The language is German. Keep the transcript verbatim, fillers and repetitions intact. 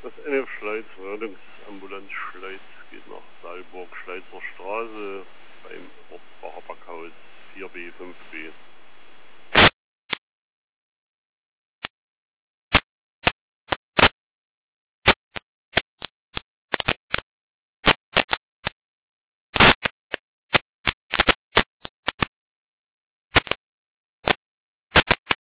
Das N F Schleiz, Rettungsambulanz Schleiz, geht nach Saalburg, Schleizer Straße beim Ortsbacher Backhaus vier B, fünf B.